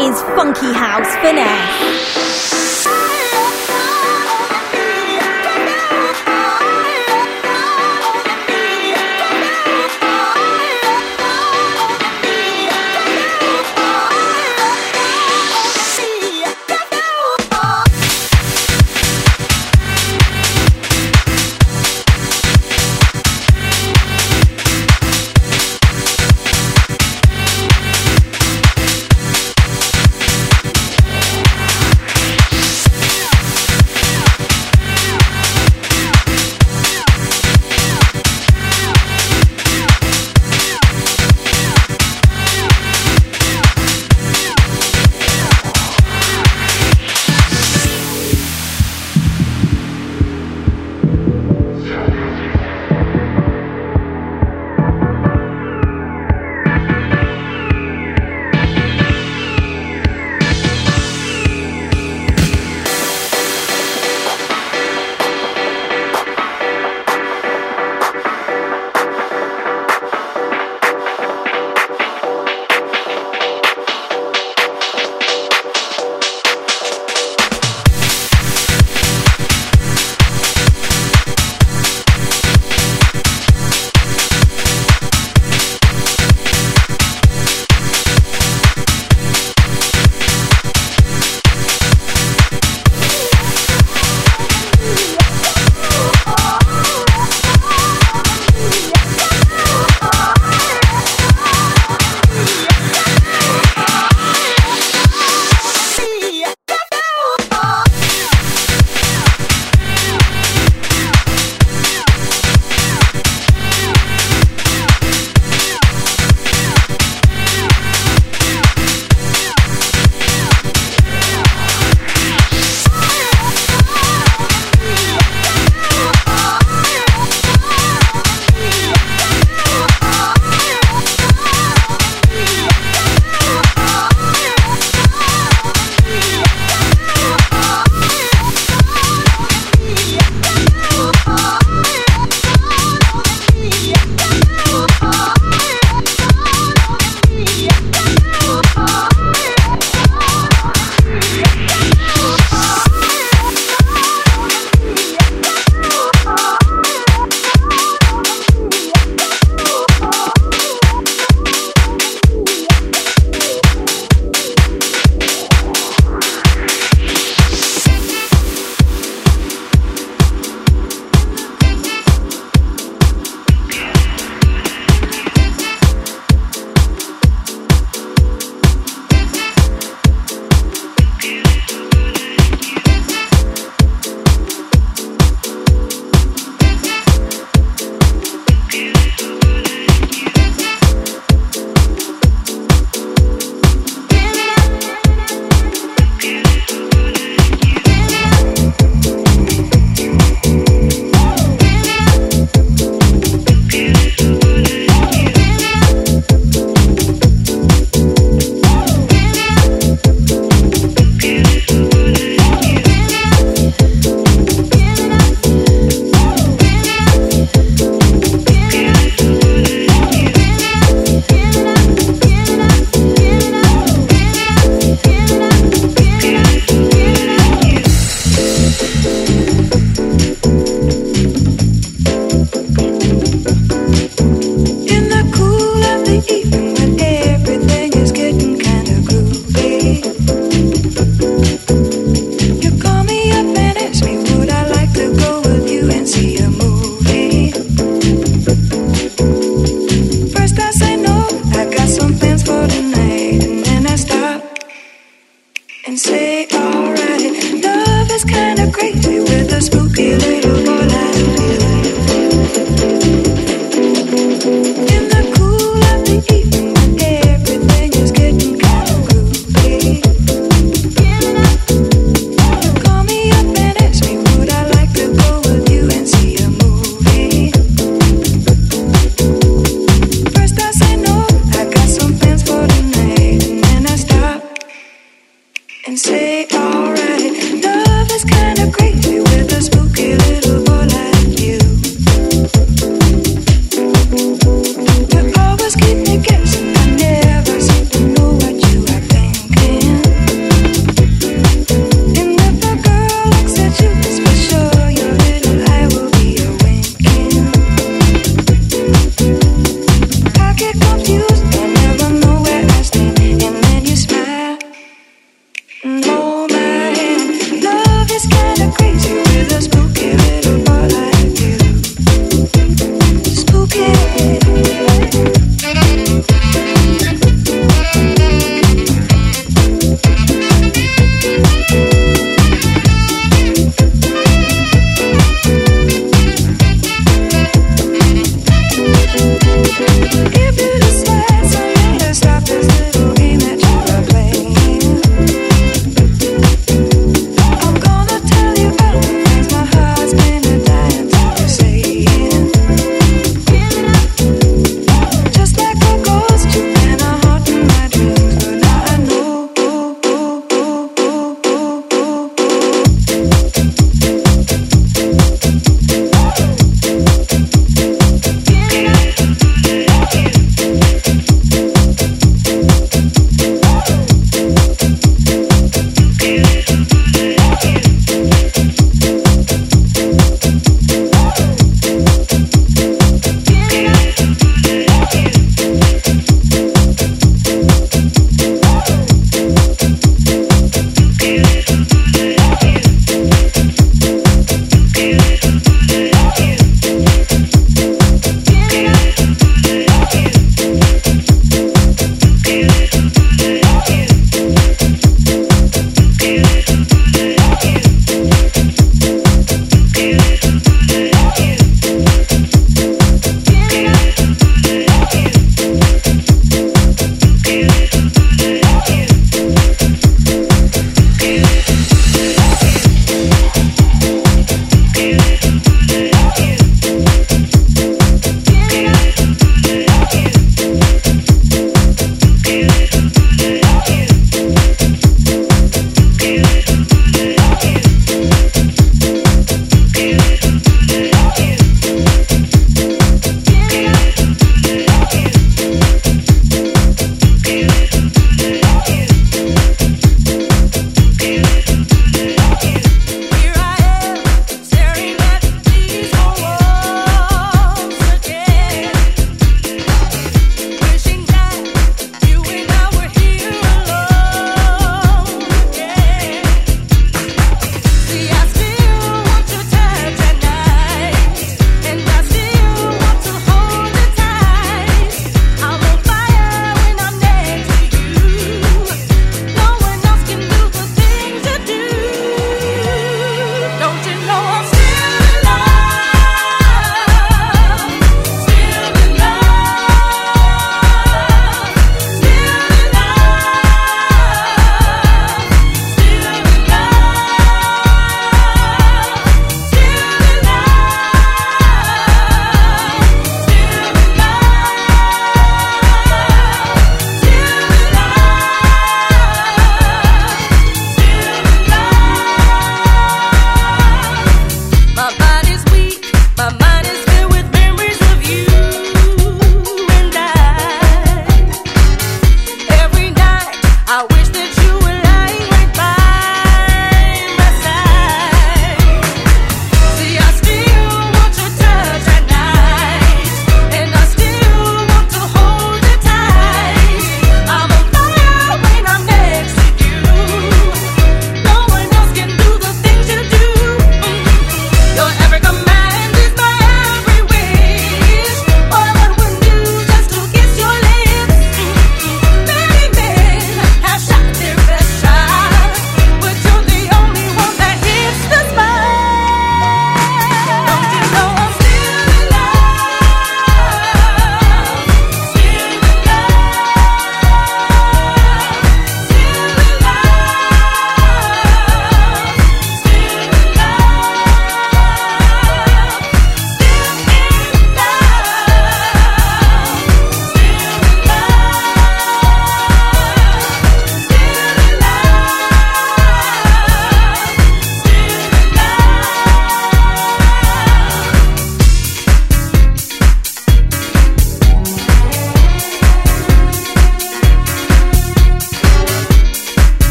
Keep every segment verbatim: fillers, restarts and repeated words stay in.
is Funky House Finesse.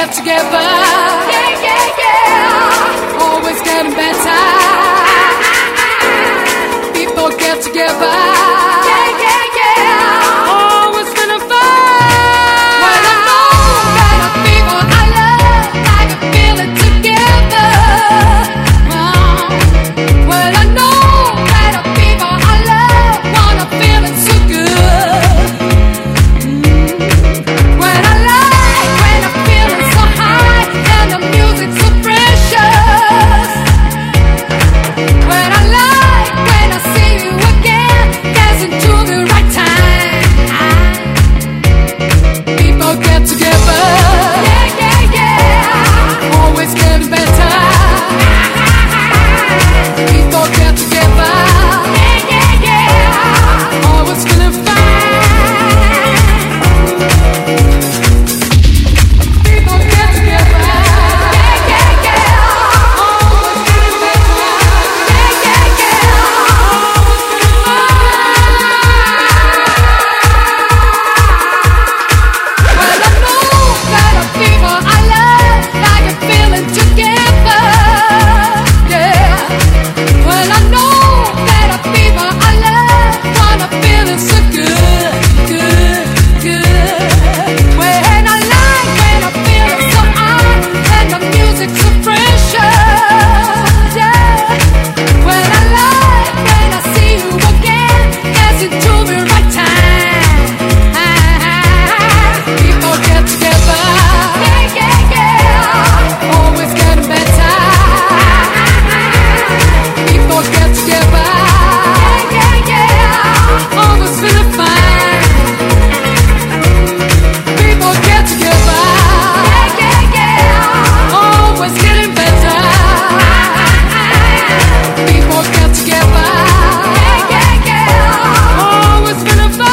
get together. Yeah, yeah, yeah. Always getting better. People get together. Yeah, yeah, yeah. Always feeling fine. When I know that the people I love, I can feel it together. Oh. When I know that the people I love wanna feel it so good. Mm. When I like, when I'm feeling so high, and the music's so precious. When I like, when I see you again, dancing to the right time. People get together. Yeah, yeah, yeah. Always getting better. People get together. Yeah, yeah, yeah. Always feeling fine. People get together. Yeah, yeah, yeah. Always getting better. Yeah, yeah, yeah. Well, I know that the people I love like a feeling together. Yeah. Well, I know that the people I love wanna feel it so good, good, good. When I like, when I feel it so high, and the music's so precious. Yeah. When I like, when I see you again, dancing to the right time. People get together. Yeah, yeah, yeah. Always getting better. People get together. Yeah, yeah, yeah. Always feeling fine. People get together. Yeah, yeah, yeah. Always getting better. People get together. Yeah, yeah, yeah. Always feeling fine.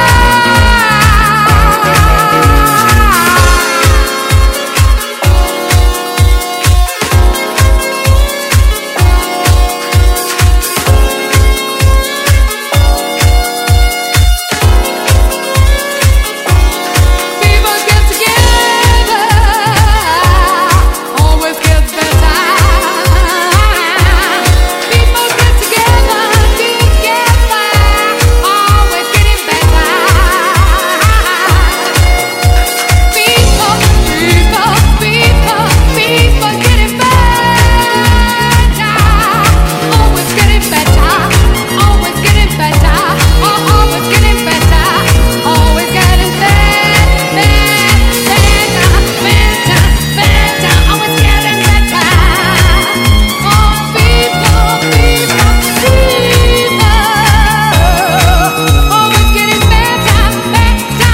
People get together, always get better. People get together, together, always getting better. People, people, people, people getting better, always getting better, always getting better, always getting better, always getting better, better, better, better, always getting better. Oh, people, people, people, always getting better, better.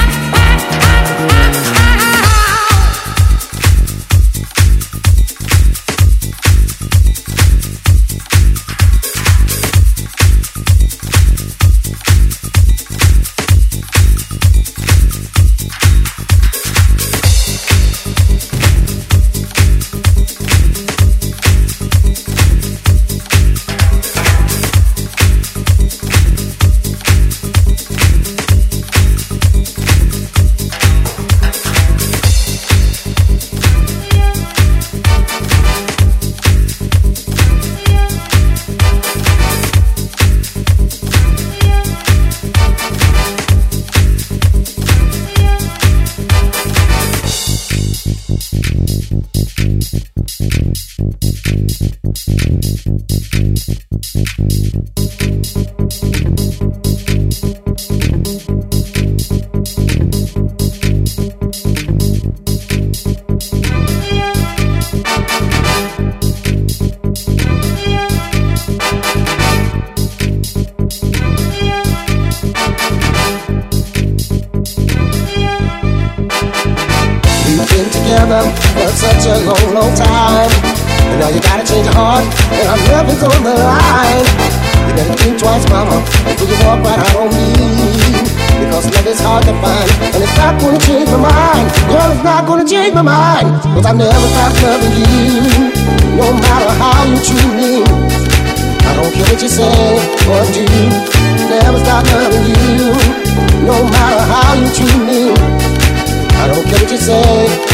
We've been together for such a long, long time. And now you gotta change your heart, and our love is on the line. You better think twice, mama, before you walk right out on me. Because love is hard to find, and it's not gonna change my mind. Girl, it's not gonna change my mind. Cause I never stop loving you, no matter how you treat me. I don't care what you say or do, never stop loving you, no matter how you treat me. I don't care what you say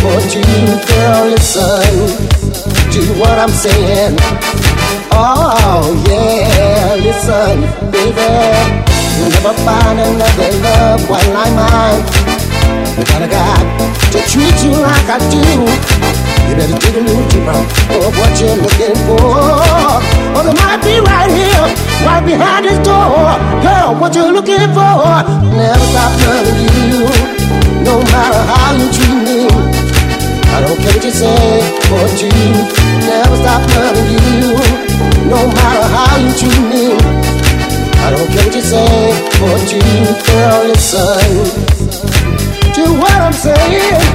But you, girl, listen to what I'm saying. Oh, yeah, listen, baby. You'll never find another love quite like mine. You got a guy to treat you like I do. You better dig a little deeper for what you're looking for. Or it might be right here, right behind this door. Girl, what you're looking for. Never stop loving you, no matter how you treat me. I don't care what you say, but you never stop loving you, no matter how you treat me. I don't care what you say, but you, girl, listen to what I'm saying.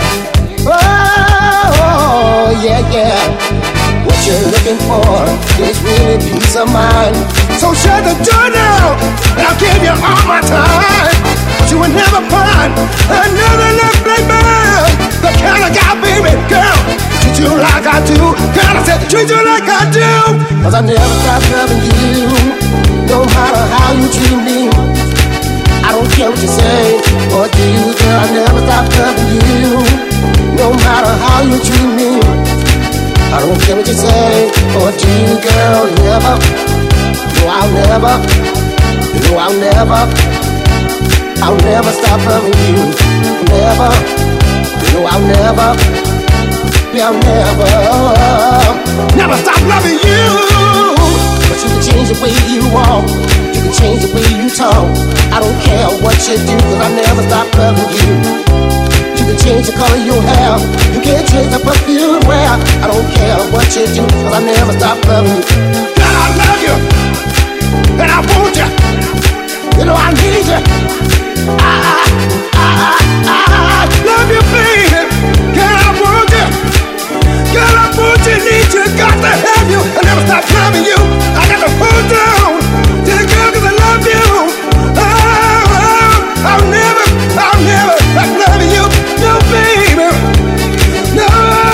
Oh, yeah, yeah. What you're looking for is really peace of mind. So shut the door now, and I'll give you all my time. But you will never find another love like mine. The kind of guy, baby, girl, treat you like I do. Girl, I said treat you like I do. Cause I never stop loving you, no matter how you treat me. I don't care what you say or do, girl, I never stop loving you, no matter how you treat me. I don't care what you say or do, girl, never. No, I'll never. No, I'll never. I'll never stop loving you. Never. No, I'll never. Yeah, I'll never. Never stop loving you. But you can change the way you walk, you can change the way you talk. I don't care what you do, cause I never stop loving you. You can change the color of your hair, you can't change the perfume you wear. I don't care what you do, cause I never stop loving you. God, I love you, and I want you. You know I need you. I, I, I, I, I love you, baby. God, I want you. God, I want you, need you, got to have you. I never stop loving you. I got to hold on to the girl cause I love you. Oh, oh, I'll never, I'll never stop loving you. No, baby. No.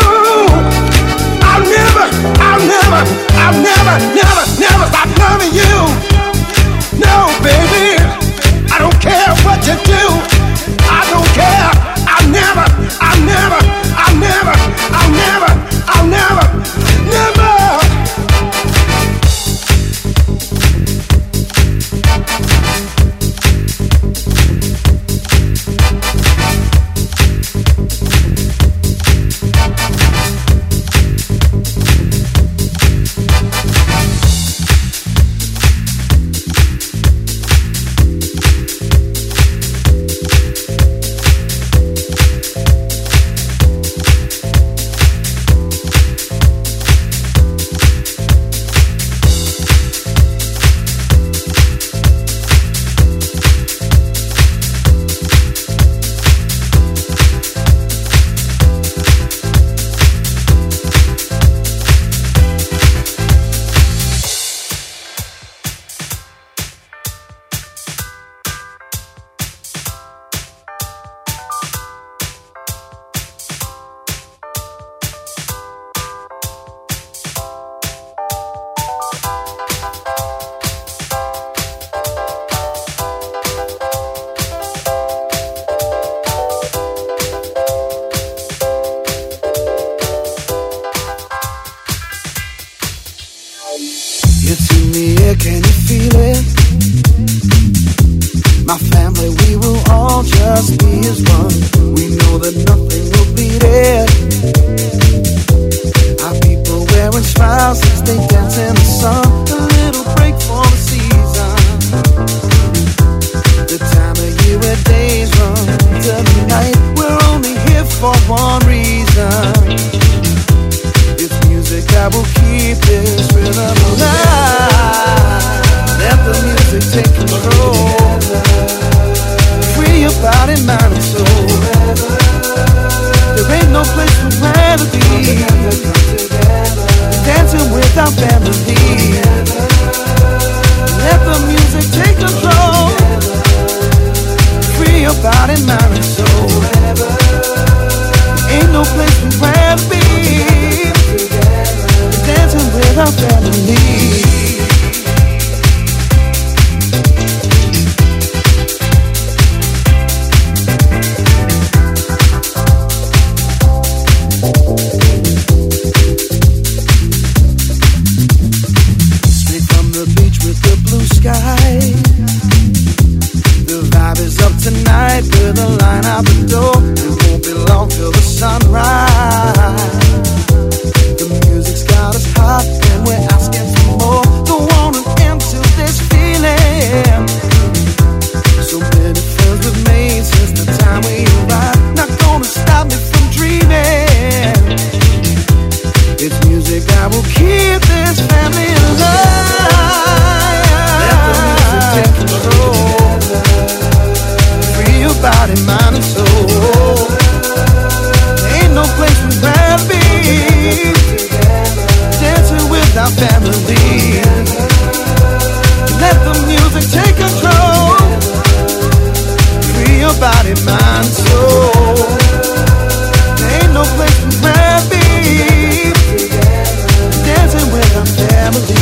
I'll never, I'll never, I'll never, never, never stop loving you. No, baby. I don't care what you do. I don't care. I'll never, I'll never, I'll never, I'll never, I'll never, never. done right. The music's got us hot and we're asking for more. Don't want an end to this feeling. So many friends we've made since the time we arrived. Not gonna stop me from dreaming. It's music that will keep this family alive. Let the music take control. Free your body, mind and soul. There ain't no place we'd rather be. Dancing with our family. Let the music take control. Free your body, mind and soul. There ain't no place we'd rather be. Dancing with our family.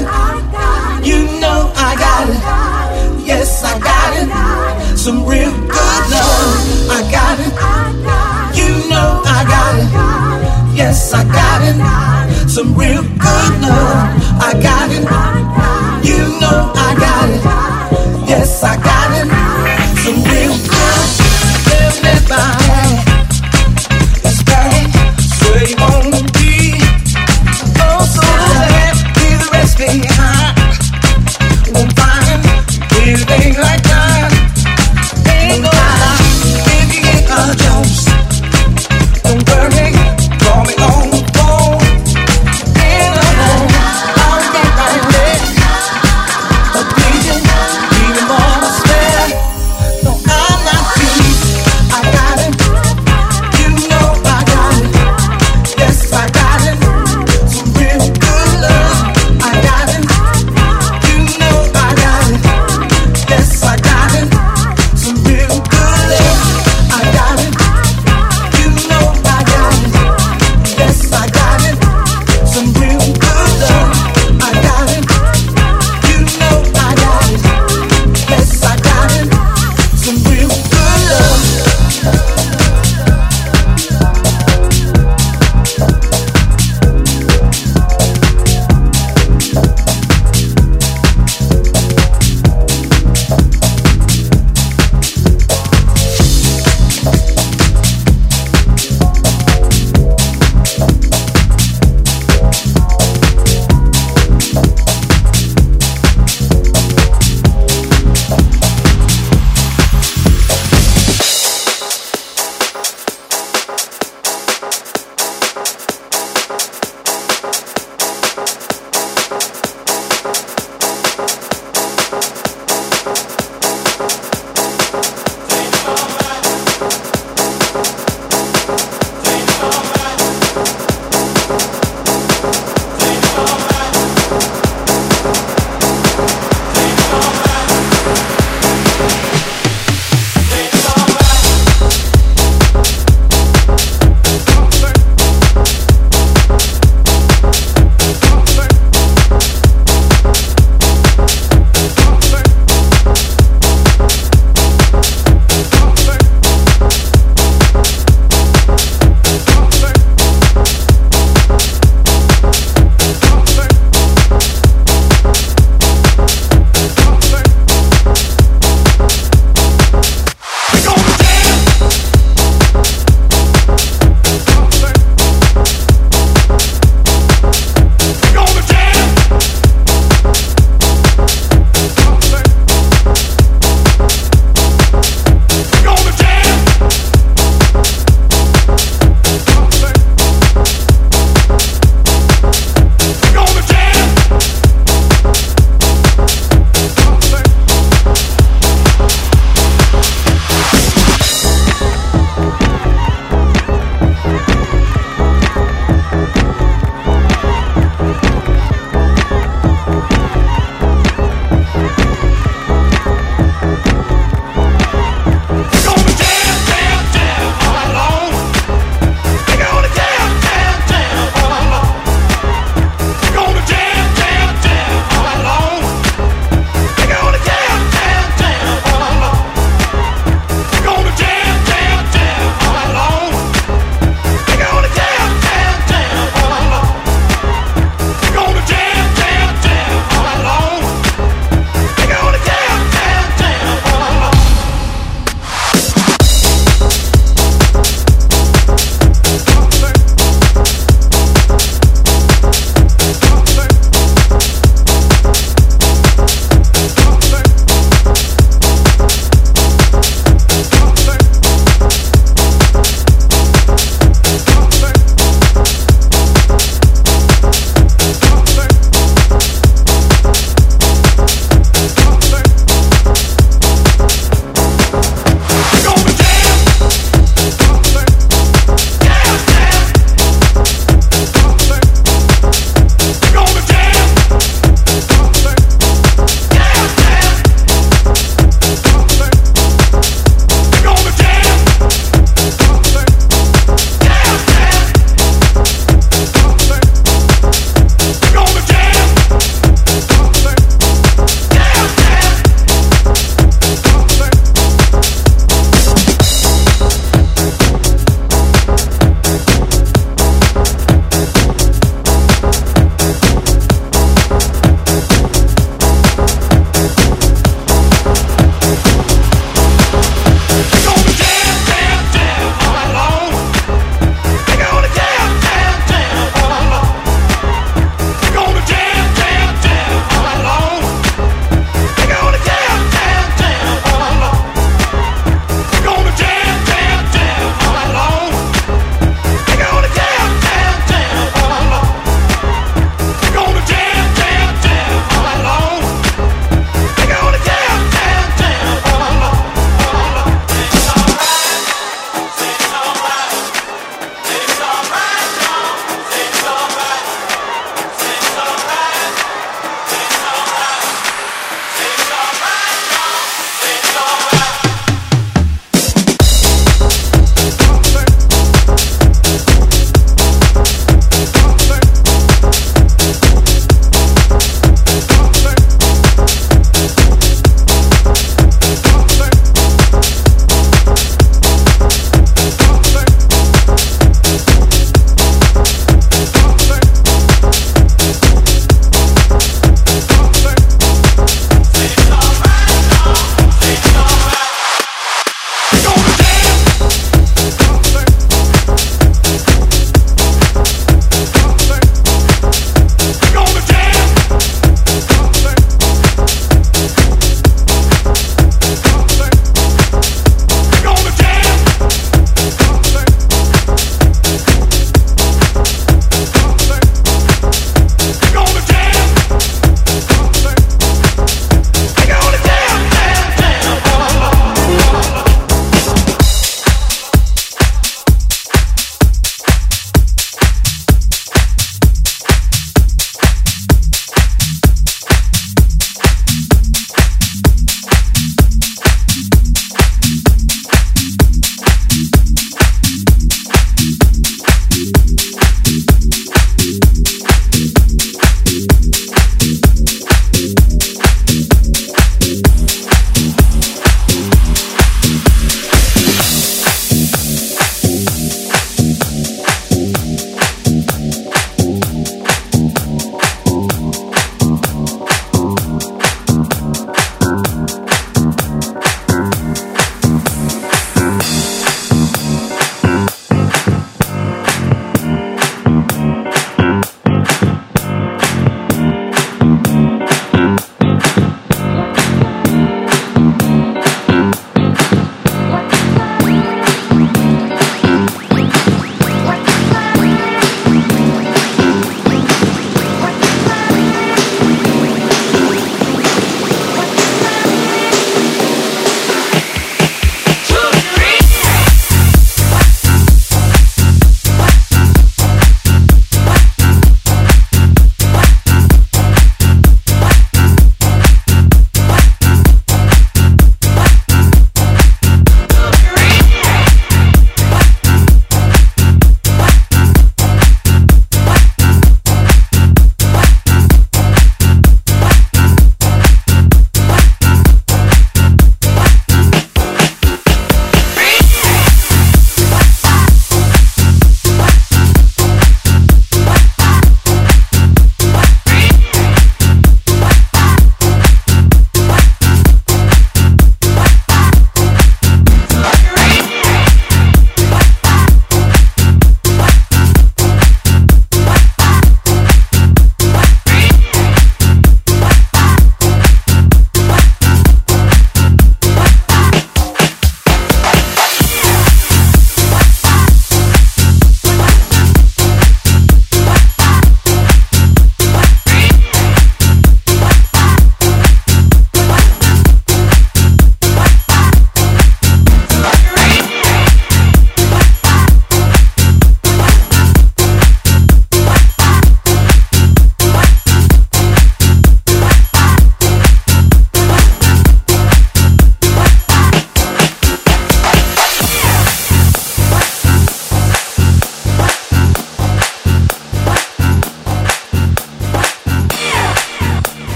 it. You know I got it. Yes, I got it. Some real good love. I got it. You know I got it. Yes, I got it. Some real good love. I got it. You know I got it. Yes, I got it. Some real good. Everybody, let's go. Where you wanna be? Oh, so glad leave the rest behind. Won't find anything like that. Ain't no lie if you ain't a Jones. Don't worry, call me on the phone. In a home, I'll get right there. But please, even more to spare. No, I'm not pleased. I got it. You know I got it. Yes, I got it. Some real good love. I got it. You know I got it. Yes, I got it. Some real good love. I got it.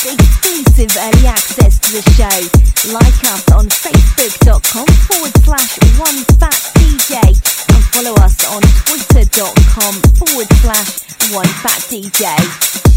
exclusive early access to the show. Like us on facebook.com forward slash one fat DJ and follow us on twitter.com forward slash one fat DJ.